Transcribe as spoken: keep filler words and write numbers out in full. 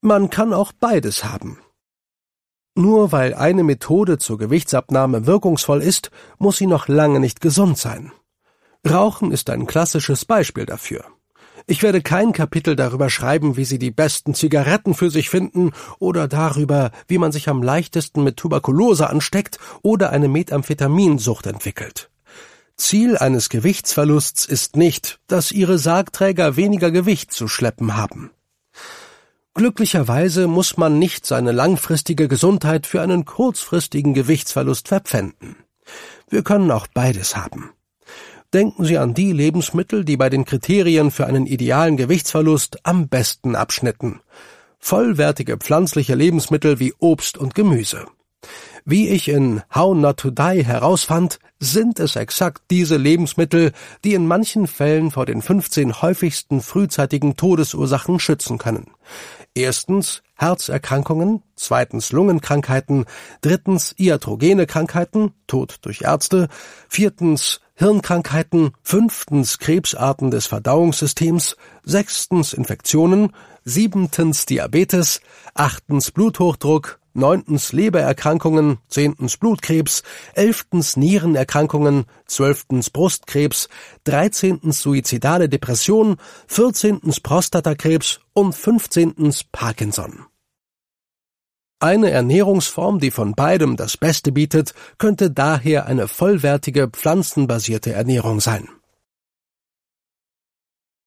Man kann auch beides haben. Nur weil eine Methode zur Gewichtsabnahme wirkungsvoll ist, muss sie noch lange nicht gesund sein. Rauchen ist ein klassisches Beispiel dafür. Ich werde kein Kapitel darüber schreiben, wie Sie die besten Zigaretten für sich finden oder darüber, wie man sich am leichtesten mit Tuberkulose ansteckt oder eine Methamphetaminsucht entwickelt. Ziel eines Gewichtsverlusts ist nicht, dass Ihre Sargträger weniger Gewicht zu schleppen haben. Glücklicherweise muss man nicht seine langfristige Gesundheit für einen kurzfristigen Gewichtsverlust verpfänden. Wir können auch beides haben. Denken Sie an die Lebensmittel, die bei den Kriterien für einen idealen Gewichtsverlust am besten abschnitten. Vollwertige pflanzliche Lebensmittel wie Obst und Gemüse. Wie ich in How Not to Die herausfand, sind es exakt diese Lebensmittel, die in manchen Fällen vor den fünfzehn häufigsten frühzeitigen Todesursachen schützen können. Erstens Herzerkrankungen, zweitens Lungenkrankheiten, drittens iatrogene Krankheiten, Tod durch Ärzte, viertens Hirnkrankheiten, fünftens Krebsarten des Verdauungssystems, sechstens Infektionen, siebentens Diabetes, achtens Bluthochdruck, neuntens Lebererkrankungen, zehntens Blutkrebs, elftens Nierenerkrankungen, zwölftens Brustkrebs, dreizehntens suizidale Depression, vierzehntens Prostatakrebs und fünfzehntens Parkinson. Eine Ernährungsform, die von beidem das Beste bietet, könnte daher eine vollwertige pflanzenbasierte Ernährung sein.